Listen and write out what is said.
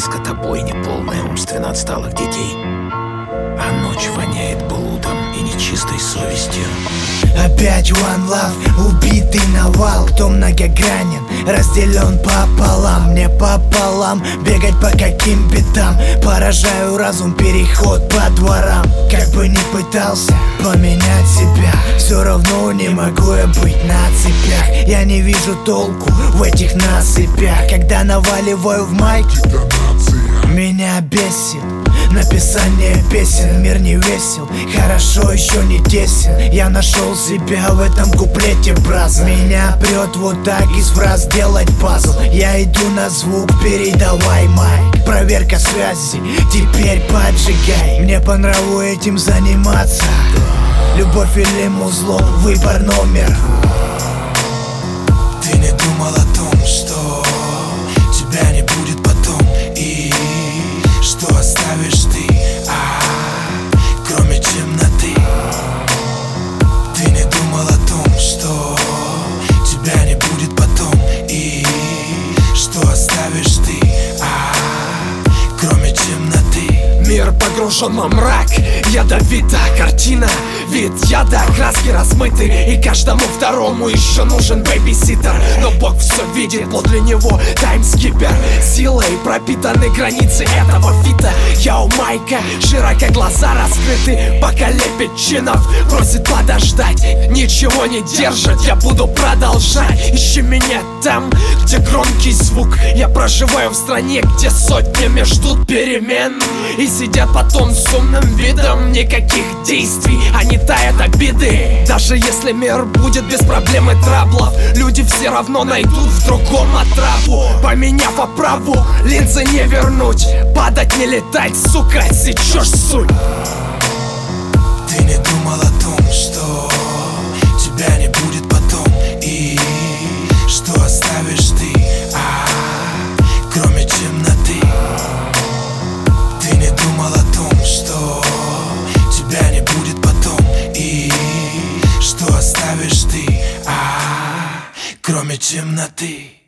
скотобойня, полная умственно отсталых детей. А ночь воняет блудом и нечистой совестью. Опять one love, убитый навал. Кто многогранен, разделен пополам. Мне пополам бегать по каким бедам. Поражаю разум, переход по дворам. Как бы ни пытался поменять себя, все равно не могу я быть на цепях. Я не вижу толку в этих насыпях. Когда наваливаю в майк, меня бесит написание песен. Мир не весел, хорошо еще не тесен. Я нашел себя в этом куплете, брат. Меня прет вот так из фраз делать пазл. Я иду на звук, передавай майк. Проверка связи, теперь поджигай. Мне по нраву этим заниматься. Любовь или музло, выбор номер. Ты не думал о том, что тебя не будет потом, и что оставишь ты, кроме темноты. Ты не думал о том, что тебя не будет потом, и что оставишь ты, кроме темноты. Мир погружен во мрак, ядовита картина. Вид яда, краски размыты, и каждому второму еще нужен бэйбиситер. Но Бог все видит, подле него таймскипер. Силой пропитаны границы этого фита. Я у майка, широко глаза раскрыты. Пока лепит чинов, просит подождать. Ничего не держит, я буду продолжать. Ищи меня там, где громкий звук. Я проживаю в стране, где сотнями ждут перемен и сидят потом с умным видом. Никаких действий, они тают обиды. Даже если мир будет без проблем и траблов, люди все равно найдут в другом отраву. Поменяв оправу, линзы не вернуть. Падать, не летать, сука, сечешь суть. Ты не думал о том, что тебя не будет потом, и что оставишь ты, кроме темноты. Ты не думал о том, что тебя не будет потом, и что оставишь ты, кроме темноты.